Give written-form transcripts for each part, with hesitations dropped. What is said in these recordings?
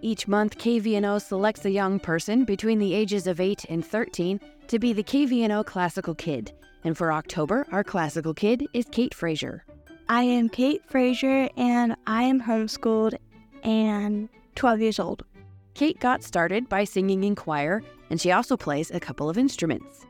Each month, KVNO selects a young person between the ages of 8 and 13 to be the KVNO Classical Kid. And for October, our Classical Kid is Kate Frazier. I am Kate Frazier, and I am homeschooled and 12 years old. Kate got started by singing in choir, and she also plays a couple of instruments.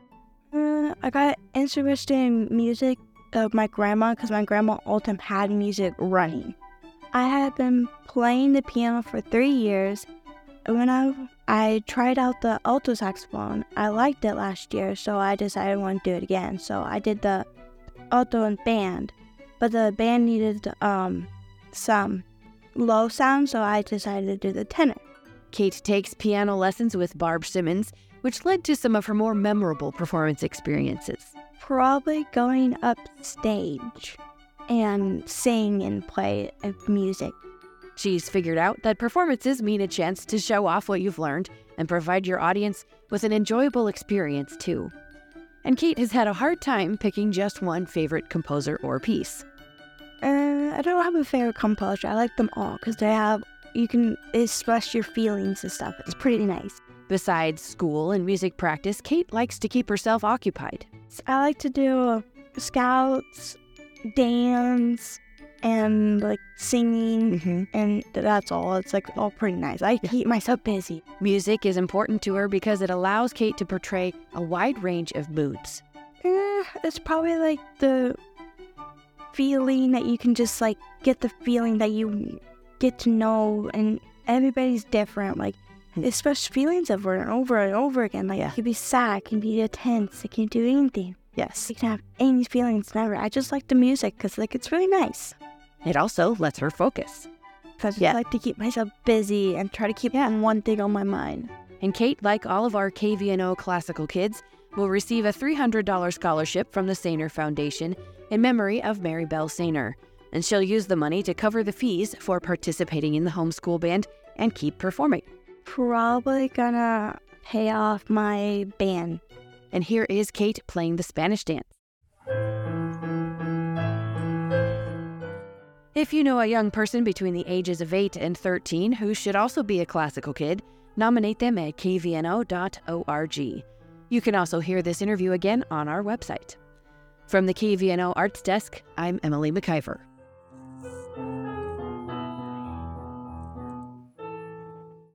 I got interested in music of my grandma because my grandma all the time had music running. I had been playing the piano for 3 years. When I tried out the alto saxophone, I liked it last year, so I decided I want to do it again. So I did the alto and band, but the band needed some low sound, so I decided to do the tenor. Kate takes piano lessons with Barb Simmons, which led to some of her more memorable performance experiences. Probably going up stage and sing and play music. She's figured out that performances mean a chance to show off what you've learned and provide your audience with an enjoyable experience too. And Kate has had a hard time picking just one favorite composer or piece. I don't have a favorite composer. I like them all because you can express your feelings and stuff. It's pretty nice. Besides school and music practice, Kate likes to keep herself occupied. I like to do scouts, dance, and singing, and that's all. It's all pretty nice. I keep myself busy. Music is important to her because it allows Kate to portray a wide range of moods. It's probably the feeling that you can just get the feeling that you get to know, and everybody's different. Express feelings over and over and over again. It could be sad, it can be tense, it can do anything. Yes. You can have any feelings, never. I just like the music because it's really nice. It also lets her focus. Because I like to keep myself busy and try to keep one thing on my mind. And Kate, like all of our KVNO Classical Kids, will receive a $300 scholarship from the Sainer Foundation in memory of Mary Bell Sainer. And she'll use the money to cover the fees for participating in the homeschool band and keep performing. Probably gonna pay off my band. And here is Kate playing the Spanish dance. If you know a young person between the ages of 8 and 13 who should also be a classical kid, nominate them at kvno.org. You can also hear this interview again on our website. From the KVNO Arts Desk, I'm Emily McIver.